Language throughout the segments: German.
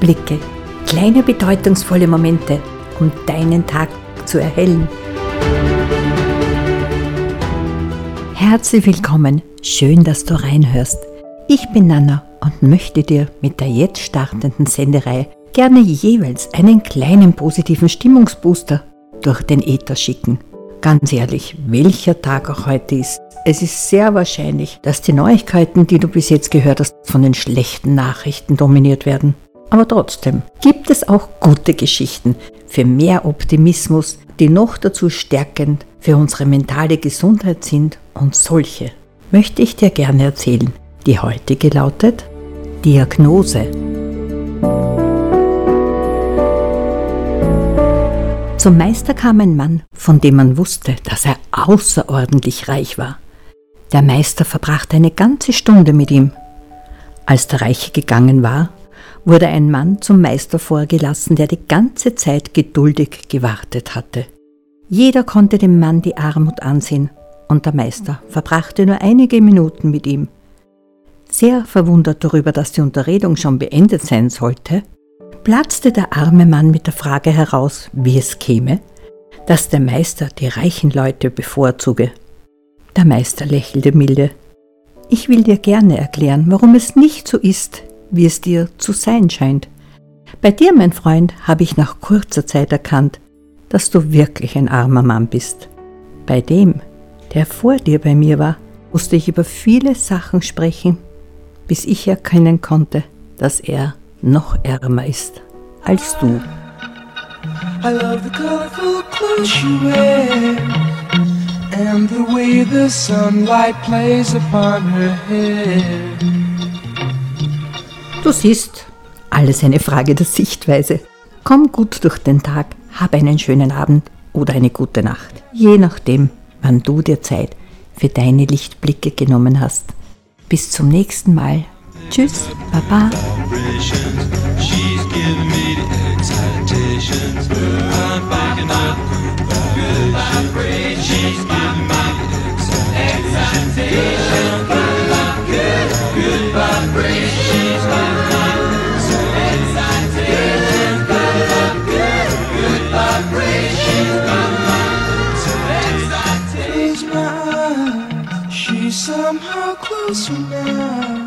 Lichtblicke, kleine bedeutungsvolle Momente, um deinen Tag zu erhellen. Herzlich willkommen, schön, dass du reinhörst. Ich bin Nana und möchte dir mit der jetzt startenden Sendereihe gerne jeweils einen kleinen positiven Stimmungsbooster durch den Äther schicken. Ganz ehrlich, welcher Tag auch heute ist, es ist sehr wahrscheinlich, dass die Neuigkeiten, die du bis jetzt gehört hast, von den schlechten Nachrichten dominiert werden. Aber trotzdem gibt es auch gute Geschichten für mehr Optimismus, die noch dazu stärkend für unsere mentale Gesundheit sind, und solche möchte ich dir gerne erzählen. Die heutige lautet Diagnose. Zum Meister kam ein Mann, von dem man wusste, dass er außerordentlich reich war. Der Meister verbrachte eine ganze Stunde mit ihm. Als der Reiche gegangen war, wurde ein Mann zum Meister vorgelassen, der die ganze Zeit geduldig gewartet hatte. Jeder konnte dem Mann die Armut ansehen, und der Meister verbrachte nur einige Minuten mit ihm. Sehr verwundert darüber, dass die Unterredung schon beendet sein sollte, platzte der arme Mann mit der Frage heraus, wie es käme, dass der Meister die reichen Leute bevorzuge. Der Meister lächelte milde. Ich will dir gerne erklären, warum es nicht so ist, wie es dir zu sein scheint. Bei dir, mein Freund, habe ich nach kurzer Zeit erkannt, dass du wirklich ein armer Mann bist. Bei dem, der vor dir bei mir war, musste ich über viele Sachen sprechen, bis ich erkennen konnte, dass er noch ärmer ist als du. I love the colorful clothes you wear and the way the sunlight plays upon her hair. Du siehst, alles eine Frage der Sichtweise. Komm gut durch den Tag, hab einen schönen Abend oder eine gute Nacht, je nachdem, wann du dir Zeit für deine Lichtblicke genommen hast. Bis zum nächsten Mal. Tschüss, Baba. She's somehow closer now.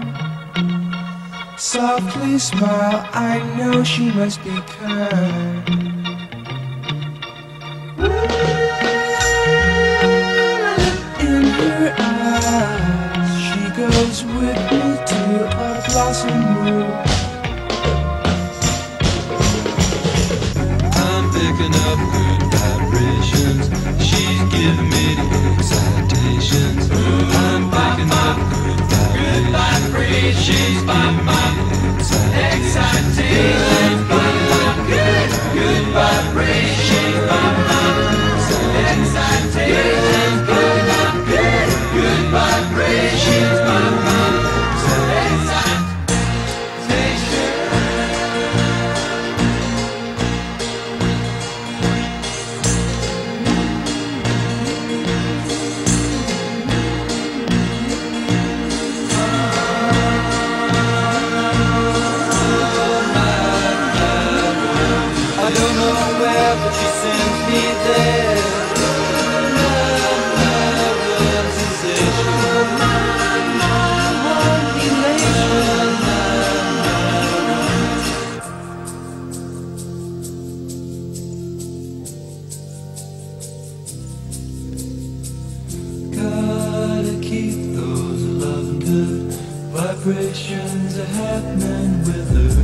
Softly smile, I know she must be kind. In her eyes, she goes with me to a blossom room. I'm picking up good vibrations. She's giving me the excitations. I'm picking up good vibrations. She's giving me the excitations. Good vibrations. Excitations. Good vibrations. But she sends me there. Gotta keep those loving good vibrations happening with her.